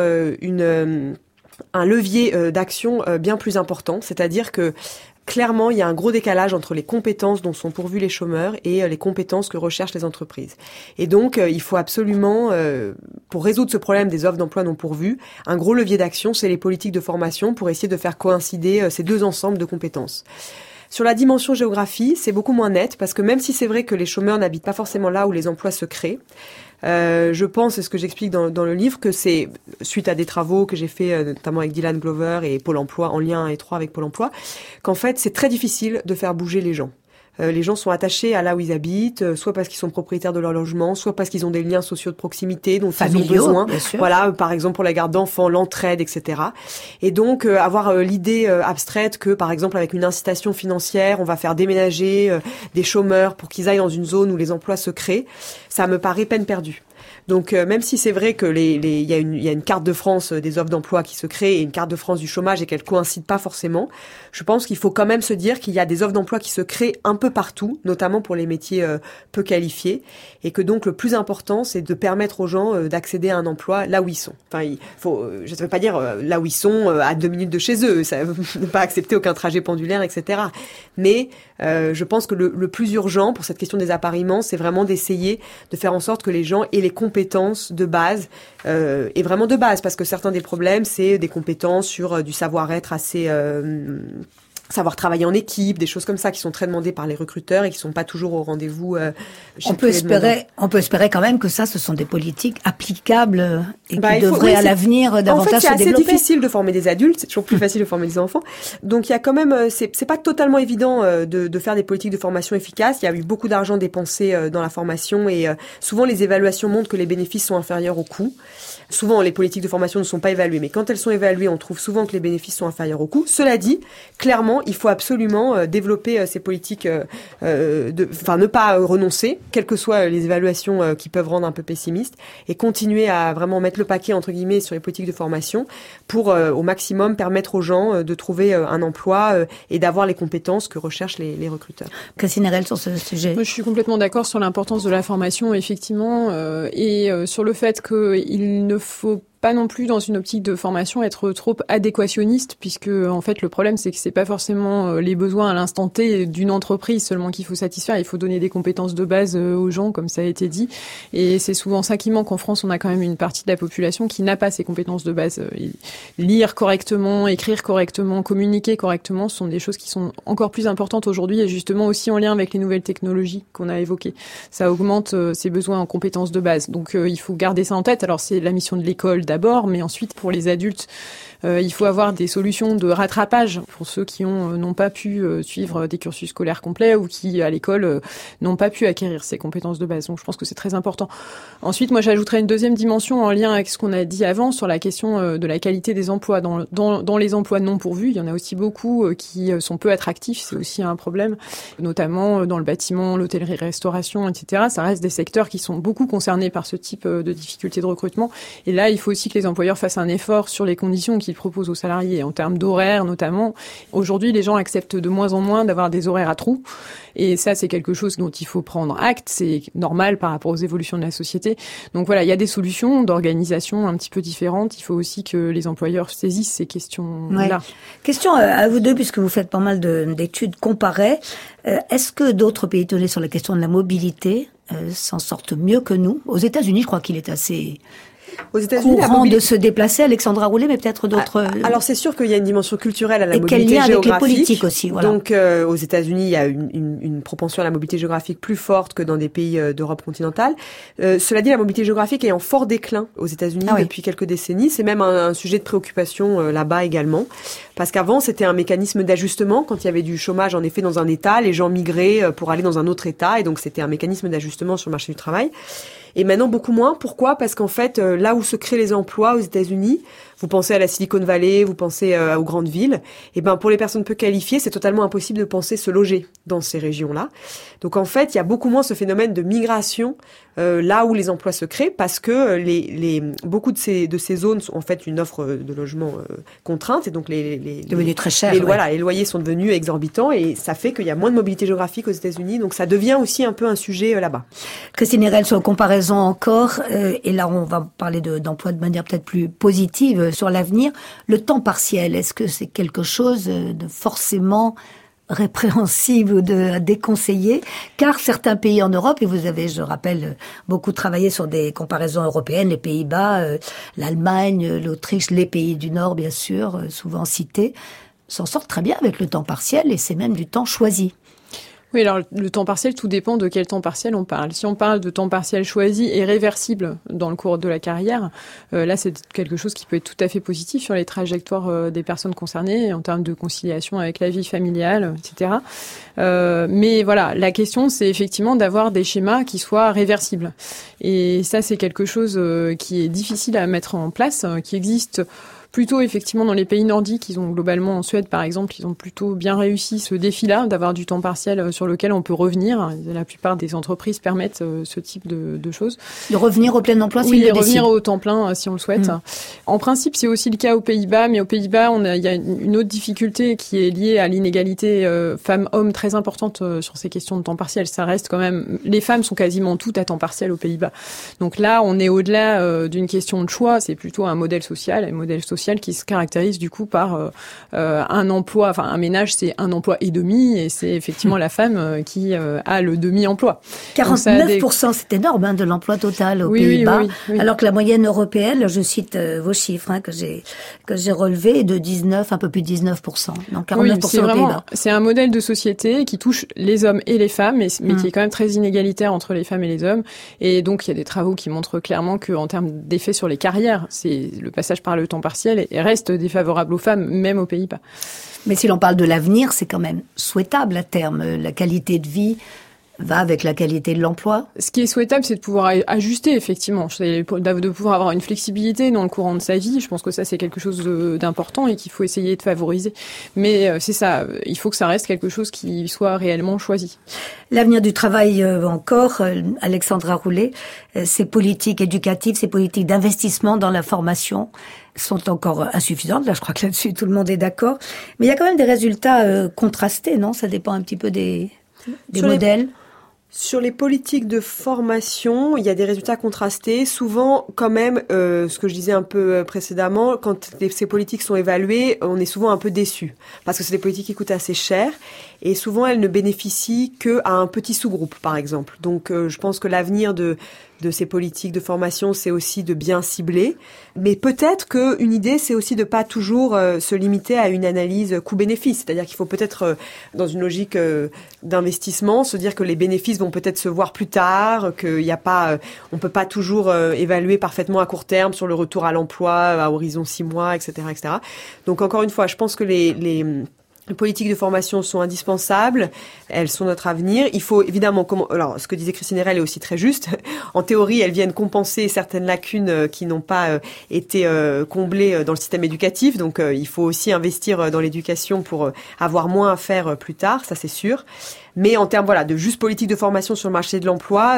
un levier d'action bien plus important, c'est-à-dire que clairement, il y a un gros décalage entre les compétences dont sont pourvus les chômeurs et les compétences que recherchent les entreprises. Et donc, il faut absolument, pour résoudre ce problème des offres d'emploi non pourvues, un gros levier d'action, c'est les politiques de formation pour essayer de faire coïncider ces deux ensembles de compétences. Sur la dimension géographie, c'est beaucoup moins net, parce que même si c'est vrai que les chômeurs n'habitent pas forcément là où les emplois se créent, je pense, c'est ce que j'explique dans le livre, que c'est suite à des travaux que j'ai fait notamment avec Dylan Glover et Pôle emploi, en lien étroit avec Pôle emploi, qu'en fait c'est très difficile de faire bouger les gens. Les gens sont attachés à là où ils habitent, soit parce qu'ils sont propriétaires de leur logement, soit parce qu'ils ont des liens sociaux de proximité dont ils ont besoin. Voilà, par exemple pour la garde d'enfants, l'entraide, etc. Et donc avoir l'idée abstraite que, par exemple, avec une incitation financière, on va faire déménager des chômeurs pour qu'ils aillent dans une zone où les emplois se créent, ça me paraît peine perdue. Donc même si c'est vrai que il y a une carte de France des offres d'emploi qui se crée et une carte de France du chômage et qu'elles coïncident pas forcément, je pense qu'il faut quand même se dire qu'il y a des offres d'emploi qui se créent un peu partout, notamment pour les métiers peu qualifiés, et que donc le plus important c'est de permettre aux gens d'accéder à un emploi là où ils sont. Enfin, il faut, je ne veux pas dire là où ils sont à 2 minutes de chez eux, ça ne pas accepter aucun trajet pendulaire, etc. Mais je pense que le plus urgent pour cette question des appariements, c'est vraiment d'essayer de faire en sorte que les gens aient les compétences de base, et vraiment de base, parce que certains des problèmes, c'est des compétences sur du savoir-être assez... savoir travailler en équipe, des choses comme ça qui sont très demandées par les recruteurs et qui sont pas toujours au rendez-vous. On peut espérer quand même que ça, ce sont des politiques applicables et qui devraient à l'avenir davantage se développer. C'est assez difficile de former des adultes, c'est toujours plus facile de former des enfants. Donc il y a quand même, c'est pas totalement évident de faire des politiques de formation efficaces. Il y a eu beaucoup d'argent dépensé dans la formation et souvent les évaluations montrent que les bénéfices sont inférieurs aux coûts. Souvent, les politiques de formation ne sont pas évaluées, mais quand elles sont évaluées, on trouve souvent que les bénéfices sont inférieurs aux coûts. Cela dit, clairement, il faut absolument développer ces politiques, ne pas renoncer, quelles que soient les évaluations qui peuvent rendre un peu pessimistes, et continuer à vraiment mettre le paquet, entre guillemets, sur les politiques de formation pour, au maximum, permettre aux gens de trouver un emploi et d'avoir les compétences que recherchent les recruteurs. Christine Erel, sur ce sujet. Moi, je suis complètement d'accord sur l'importance de la formation, effectivement, et sur le fait qu'il ne faut pas non plus dans une optique de formation être trop adéquationniste, puisque en fait le problème c'est que c'est pas forcément les besoins à l'instant T d'une entreprise seulement qu'il faut satisfaire, il faut donner des compétences de base aux gens comme ça a été dit, et c'est souvent ça qui manque. En France, on a quand même une partie de la population qui n'a pas ces compétences de base. Lire correctement, écrire correctement, communiquer correctement, ce sont des choses qui sont encore plus importantes aujourd'hui, et justement aussi en lien avec les nouvelles technologies qu'on a évoquées. Ça augmente ces besoins en compétences de base, donc il faut garder ça en tête. Alors c'est la mission de l'école d'abord, mais ensuite pour les adultes, il faut avoir des solutions de rattrapage pour ceux qui n'ont pas pu suivre des cursus scolaires complets ou qui à l'école n'ont pas pu acquérir ces compétences de base. Donc je pense que c'est très important. Ensuite, moi j'ajouterais une deuxième dimension en lien avec ce qu'on a dit avant sur la question de la qualité des emplois. Dans les emplois non pourvus, il y en a aussi beaucoup qui sont peu attractifs, c'est aussi un problème, notamment dans le bâtiment, l'hôtellerie, restauration, etc. Ça reste des secteurs qui sont beaucoup concernés par ce type de difficultés de recrutement. Et là, il faut aussi que les employeurs fassent un effort sur les conditions qu'ils proposent aux salariés, en termes d'horaires notamment. Aujourd'hui, les gens acceptent de moins en moins d'avoir des horaires à trous. Et ça, c'est quelque chose dont il faut prendre acte. C'est normal par rapport aux évolutions de la société. Donc voilà, il y a des solutions d'organisation un petit peu différentes. Il faut aussi que les employeurs saisissent ces questions-là. Ouais. Question à vous deux, puisque vous faites pas mal d'études comparées. Est-ce que d'autres pays tenus sur la question de la mobilité s'en sortent mieux que nous? Aux États-Unis, je crois qu'il est assez... Aux États-Unis, courant de se déplacer, Alexandra Roulet, mais peut-être d'autres... Alors c'est sûr qu'il y a une dimension culturelle à la mobilité géographique. Et quel lien avec les politiques aussi, voilà. Donc aux États-Unis, il y a une propension à la mobilité géographique plus forte que dans des pays d'Europe continentale. Cela dit, la mobilité géographique est en fort déclin aux États-Unis depuis quelques décennies. C'est même un sujet de préoccupation là-bas également. Parce qu'avant, c'était un mécanisme d'ajustement. Quand il y avait du chômage, en effet, dans un État, les gens migraient pour aller dans un autre État. Et donc, c'était un mécanisme d'ajustement sur le marché du travail. Et maintenant, beaucoup moins. Pourquoi? Parce qu'en fait, là où se créent les emplois aux États-Unis, vous pensez à la Silicon Valley, vous pensez aux grandes villes, et ben pour les personnes peu qualifiées, c'est totalement impossible de penser se loger dans ces régions-là. Donc en fait, il y a beaucoup moins ce phénomène de migration là où les emplois se créent, parce que beaucoup de ces zones sont en fait une offre de logement contrainte, et donc devenu très cher. Voilà, les loyers sont devenus exorbitants, et ça fait qu'il y a moins de mobilité géographique aux États-Unis, donc ça devient aussi un peu un sujet là-bas. Christine Erel, sur comparaison encore, et là on va parler d'emploi de manière peut-être plus positive sur l'avenir. Le temps partiel, est-ce que c'est quelque chose de forcément répréhensible ou de déconseillé? Car certains pays en Europe, et vous avez, je rappelle, beaucoup travaillé sur des comparaisons européennes, les Pays-Bas, l'Allemagne, l'Autriche, les pays du Nord, bien sûr, souvent cités, s'en sortent très bien avec le temps partiel, et c'est même du temps choisi. Oui, alors le temps partiel, tout dépend de quel temps partiel on parle. Si on parle de temps partiel choisi et réversible dans le cours de la carrière, là c'est quelque chose qui peut être tout à fait positif sur les trajectoires des personnes concernées en termes de conciliation avec la vie familiale, etc. Mais voilà, la question c'est effectivement d'avoir des schémas qui soient réversibles. Et ça c'est quelque chose qui est difficile à mettre en place, qui existe plutôt effectivement dans les pays nordiques, ils ont globalement, en Suède par exemple, ils ont plutôt bien réussi ce défi-là, d'avoir du temps partiel sur lequel on peut revenir. La plupart des entreprises permettent ce type de choses. De revenir au plein emploi si oui, on le décide. Revenir au temps plein si on le souhaite. En principe, c'est aussi le cas aux Pays-Bas, mais aux Pays-Bas, il y a une autre difficulté qui est liée à l'inégalité femmes-hommes très importante sur ces questions de temps partiel. Ça reste quand même, les femmes sont quasiment toutes à temps partiel aux Pays-Bas. Donc là, on est au-delà d'une question de choix, c'est plutôt un modèle social qui se caractérise du coup par un emploi, enfin un ménage, c'est un emploi et demi, et c'est effectivement la femme qui a le demi-emploi. 49%, c'est énorme de l'emploi total aux Pays-Bas, oui. Alors que la moyenne européenne, je cite vos chiffres que j'ai relevés, est de 19, un peu plus de 19%. Donc 49% aux Pays-Bas. C'est un modèle de société qui touche les hommes et les femmes, mais qui est quand même très inégalitaire entre les femmes et les hommes. Et donc il y a des travaux qui montrent clairement qu'en termes d'effet sur les carrières, c'est le passage par le temps partiel et reste défavorable aux femmes, même aux Pays-Bas. Mais si l'on parle de l'avenir, c'est quand même souhaitable à terme. La qualité de vie va avec la qualité de l'emploi. Ce qui est souhaitable, c'est de pouvoir ajuster, effectivement, de pouvoir avoir une flexibilité dans le courant de sa vie. Je pense que ça, c'est quelque chose d'important et qu'il faut essayer de favoriser. Mais c'est ça, il faut que ça reste quelque chose qui soit réellement choisi. L'avenir du travail encore, Alexandra Roulet, ces politiques éducatives, ces politiques d'investissement dans la formation sont encore insuffisantes. Là, je crois que là-dessus, tout le monde est d'accord. Mais il y a quand même des résultats contrastés, non? Ça dépend un petit peu des modèles. Sur les politiques de formation, il y a des résultats contrastés. Souvent, quand même, ce que je disais un peu précédemment, quand ces politiques sont évaluées, on est souvent un peu déçu. Parce que c'est des politiques qui coûtent assez cher. Et souvent, elles ne bénéficient qu'à un petit sous-groupe, par exemple. Donc, je pense que l'avenir de ces politiques de formation, c'est aussi de bien cibler. Mais peut-être qu'une idée, c'est aussi de pas toujours se limiter à une analyse coût-bénéfice. C'est-à-dire qu'il faut peut-être, dans une logique d'investissement, se dire que les bénéfices vont peut-être se voir plus tard, qu'il y a pas, on peut pas toujours évaluer parfaitement à court terme sur le retour à l'emploi à horizon 6 mois, etc., etc. Donc encore une fois, je pense que les politiques de formation sont indispensables, elles sont notre avenir. Il faut évidemment, alors ce que disait Christine Erel est aussi très juste. En théorie, elles viennent compenser certaines lacunes qui n'ont pas été comblées dans le système éducatif. Donc il faut aussi investir dans l'éducation pour avoir moins à faire plus tard, ça c'est sûr. Mais en termes de juste politique de formation sur le marché de l'emploi,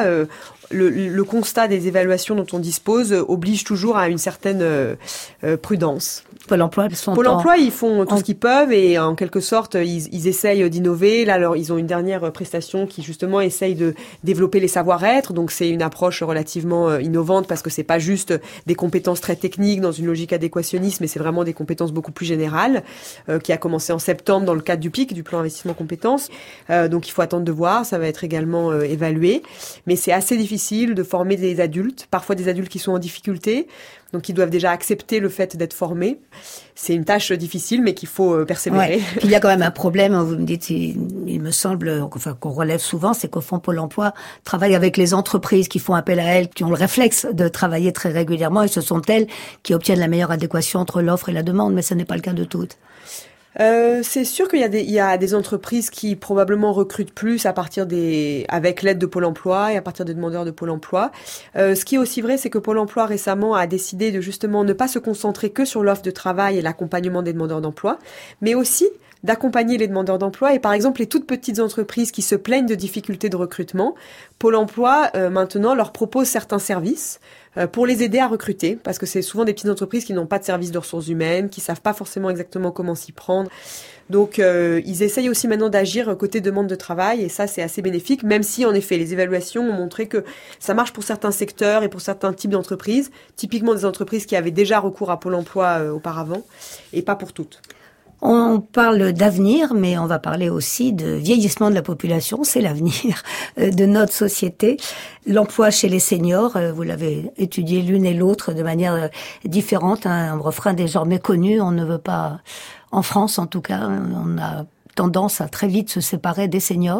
le constat des évaluations dont on dispose oblige toujours à une certaine prudence. Pôle emploi, ils font tout ce qu'ils peuvent et en quelque sorte, ils essayent d'innover. Là, ils ont une dernière prestation qui justement essaye de développer les savoir-être. Donc, c'est une approche relativement innovante parce que c'est pas juste des compétences très techniques dans une logique adéquationniste, mais c'est vraiment des compétences beaucoup plus générales qui a commencé en septembre dans le cadre du PIC, du plan investissement compétences. Donc, il faut attendre de voir. Ça va être également évalué. Mais c'est assez difficile de former des adultes, parfois des adultes qui sont en difficulté. Donc, ils doivent déjà accepter le fait d'être formés. C'est une tâche difficile, mais qu'il faut persévérer. Ouais. Puis il y a quand même un problème, vous me dites, il me semble, qu'on relève souvent, c'est qu'au fond, Pôle emploi travaille avec les entreprises qui font appel à elles, qui ont le réflexe de travailler très régulièrement, et ce sont elles qui obtiennent la meilleure adéquation entre l'offre et la demande, mais ce n'est pas le cas de toutes. C'est sûr qu'il y a des entreprises qui probablement recrutent plus avec l'aide de Pôle emploi et à partir des demandeurs de Pôle emploi. Ce qui est aussi vrai, c'est que Pôle emploi récemment a décidé de justement ne pas se concentrer que sur l'offre de travail et l'accompagnement des demandeurs d'emploi, mais aussi d'accompagner les demandeurs d'emploi et par exemple les toutes petites entreprises qui se plaignent de difficultés de recrutement. Pôle emploi maintenant leur propose certains services pour les aider à recruter, parce que c'est souvent des petites entreprises qui n'ont pas de service de ressources humaines, qui savent pas forcément exactement comment s'y prendre. Donc ils essayent aussi maintenant d'agir côté demande de travail et ça c'est assez bénéfique, même si en effet les évaluations ont montré que ça marche pour certains secteurs et pour certains types d'entreprises, typiquement des entreprises qui avaient déjà recours à Pôle emploi auparavant et pas pour toutes. On parle d'avenir, mais on va parler aussi de vieillissement de la population. C'est l'avenir de notre société. L'emploi chez les seniors, vous l'avez étudié l'une et l'autre de manière différente. Un refrain désormais connu, on ne veut pas, en France en tout cas, on a tendance à très vite se séparer des seniors.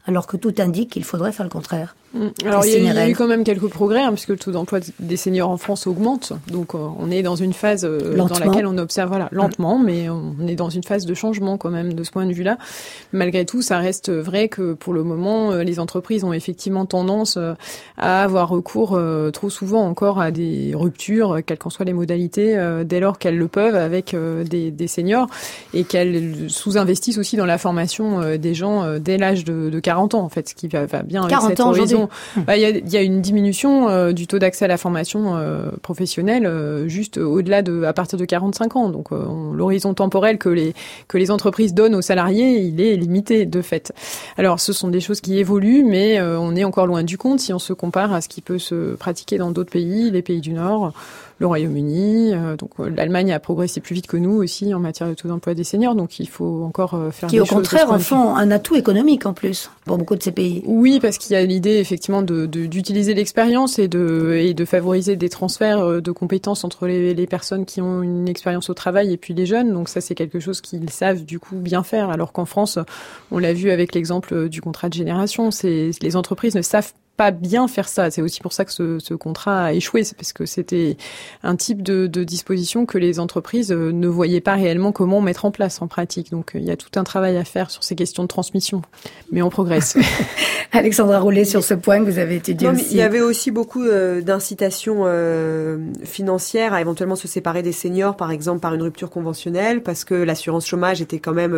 alors que tout indique qu'il faudrait faire le contraire. Alors, il y a eu quand même quelques progrès, puisque le taux d'emploi des seniors en France augmente. Donc, on est dans une phase dans laquelle on observe, lentement, mais on est dans une phase de changement quand même de ce point de vue-là. Malgré tout, ça reste vrai que pour le moment, les entreprises ont effectivement tendance à avoir recours trop souvent encore à des ruptures, quelles qu'en soient les modalités, dès lors qu'elles le peuvent avec des seniors, et qu'elles sous-investissent aussi dans la formation des gens dès l'âge de 40 ans, en fait, ce qui va bien avec cette horizon. Il y a une diminution du taux d'accès à la formation professionnelle juste à partir de 45 ans. Donc l'horizon temporel que les entreprises donnent aux salariés, il est limité de fait. Alors ce sont des choses qui évoluent, mais on est encore loin du compte si on se compare à ce qui peut se pratiquer dans d'autres pays, les pays du Nord, le Royaume-Uni. Donc l'Allemagne a progressé plus vite que nous aussi en matière de taux d'emploi des seniors. Donc il faut encore faire des choses. Qui au contraire en font un atout économique en plus pour beaucoup de ces pays. Oui, parce qu'il y a l'idée effectivement d'utiliser l'expérience et de favoriser des transferts de compétences entre les personnes qui ont une expérience au travail et puis les jeunes. Donc ça, c'est quelque chose qu'ils savent du coup bien faire. Alors qu'en France, on l'a vu avec l'exemple du contrat de génération, les entreprises ne savent pas bien faire ça. C'est aussi pour ça que ce contrat a échoué. C'est parce que c'était un type de disposition que les entreprises ne voyaient pas réellement comment mettre en place en pratique. Donc, il y a tout un travail à faire sur ces questions de transmission. Mais on progresse. Alexandra Roulet, sur ce point que vous avez étudié aussi. Il y avait aussi beaucoup d'incitations financières à éventuellement se séparer des seniors, par exemple, par une rupture conventionnelle, parce que l'assurance chômage était quand même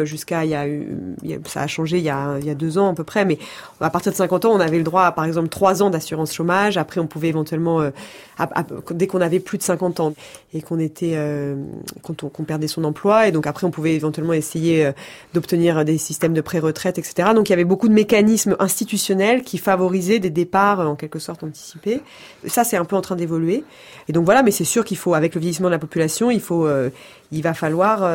ça a changé il y a 2 ans à peu près, mais à partir de 50 ans, on avait le droit à, par exemple, 3 ans d'assurance chômage. Après, on pouvait éventuellement, dès qu'on avait plus de 50 ans et qu'on perdait son emploi, et donc après, on pouvait éventuellement essayer d'obtenir des systèmes de pré-retraite, etc. Donc, il y avait beaucoup de mécanismes institutionnels qui favorisaient des départs en quelque sorte anticipés. Ça, c'est un peu en train d'évoluer. Et donc voilà, mais c'est sûr qu'il faut, avec le vieillissement de la population, il va falloir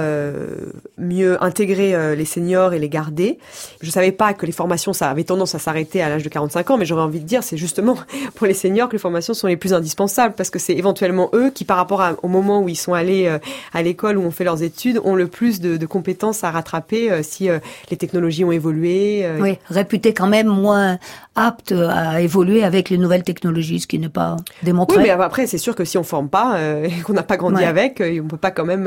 mieux intégrer les seniors et les garder. Je savais pas que les formations, ça avait tendance à s'arrêter à l'âge de 45 ans, mais j'aurais envie de dire, c'est justement pour les seniors que les formations sont les plus indispensables, parce que c'est éventuellement eux qui, par rapport au moment où ils sont allés à l'école, où on fait leurs études, ont le plus de compétences à rattraper si les technologies ont évolué. Oui, réputés quand même moins aptes à évoluer avec les nouvelles technologies, ce qui n'est pas démontré. Oui, mais après, c'est sûr que si on forme pas et qu'on n'a pas grandi avec, on peut pas quand même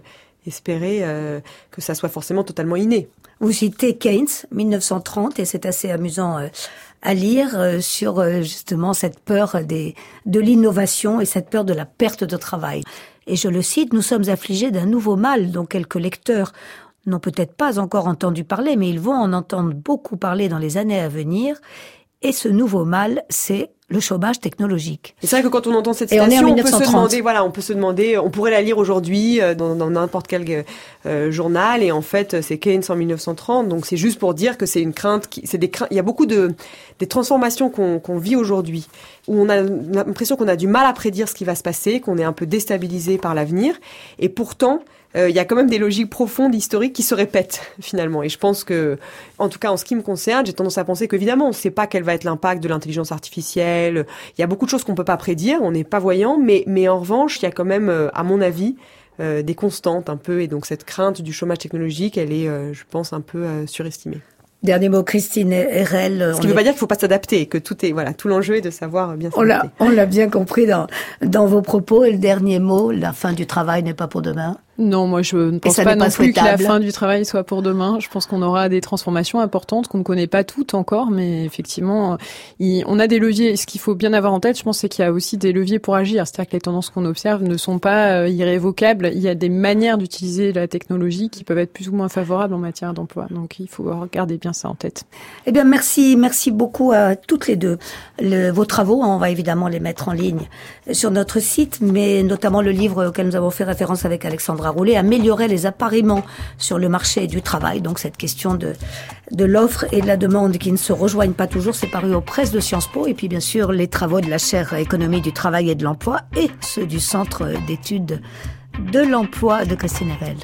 espérer que ça soit forcément totalement inné. Vous citez Keynes, 1930, et c'est assez amusant à lire sur justement cette peur de l'innovation et cette peur de la perte de travail. Et je le cite, « Nous sommes affligés d'un nouveau mal dont quelques lecteurs n'ont peut-être pas encore entendu parler, mais ils vont en entendre beaucoup parler dans les années à venir. Et ce nouveau mal, c'est le chômage technologique. » Et c'est vrai que quand on entend cette citation, on peut se demander, on pourrait la lire aujourd'hui dans n'importe quel journal, et en fait, c'est Keynes en 1930, donc c'est juste pour dire que c'est une crainte, il y a beaucoup des transformations qu'on vit aujourd'hui, où on a l'impression qu'on a du mal à prédire ce qui va se passer, qu'on est un peu déstabilisé par l'avenir, et pourtant, il y a quand même des logiques profondes, historiques, qui se répètent, finalement. Et je pense que, en tout cas, en ce qui me concerne, j'ai tendance à penser qu'évidemment, on ne sait pas quel va être l'impact de l'intelligence artificielle. Il y a beaucoup de choses qu'on ne peut pas prédire, on n'est pas voyant, mais en revanche, il y a quand même, à mon avis, des constantes un peu. Et donc, cette crainte du chômage technologique, elle est, je pense, un peu surestimée. Dernier mot, Christine Erel. Ce qui ne veut pas dire qu'il ne faut pas s'adapter, que tout l'enjeu est de savoir bien s'adapter. On l'a bien compris dans vos propos. Et le dernier mot, la fin du travail n'est pas pour demain. Non, moi je ne pense pas non plus que la fin du travail soit pour demain. Je pense qu'on aura des transformations importantes qu'on ne connaît pas toutes encore, mais effectivement, on a des leviers. Ce qu'il faut bien avoir en tête, je pense, c'est qu'il y a aussi des leviers pour agir. C'est-à-dire que les tendances qu'on observe ne sont pas irrévocables. Il y a des manières d'utiliser la technologie qui peuvent être plus ou moins favorables en matière d'emploi. Donc il faut regarder bien ça en tête. Eh bien, merci beaucoup à toutes les deux. Vos travaux, on va évidemment les mettre en ligne sur notre site, mais notamment le livre auquel nous avons fait référence avec Alexandra Roulet, améliorer les appariements sur le marché du travail. Donc cette question de l'offre et de la demande qui ne se rejoignent pas toujours, c'est paru aux presses de Sciences Po, et puis bien sûr les travaux de la chaire Économie du travail et de l'emploi et ceux du Centre d'études de l'emploi de Christine Erel.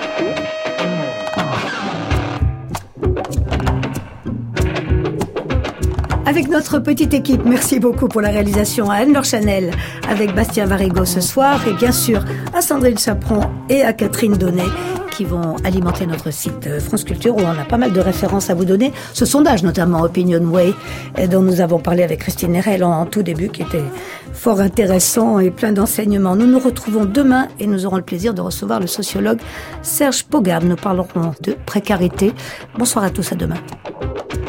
Avec notre petite équipe, merci beaucoup pour la réalisation à Anne-Laure Chanel, avec Bastien Varigo ce soir, et bien sûr à Sandrine Chaperon et à Catherine Donnet, qui vont alimenter notre site France Culture, où on a pas mal de références à vous donner. Ce sondage, notamment Opinionway, dont nous avons parlé avec Christine Nerel en tout début, qui était fort intéressant et plein d'enseignements. Nous nous retrouvons demain et nous aurons le plaisir de recevoir le sociologue Serge Pogam. Nous parlerons de précarité. Bonsoir à tous, à demain.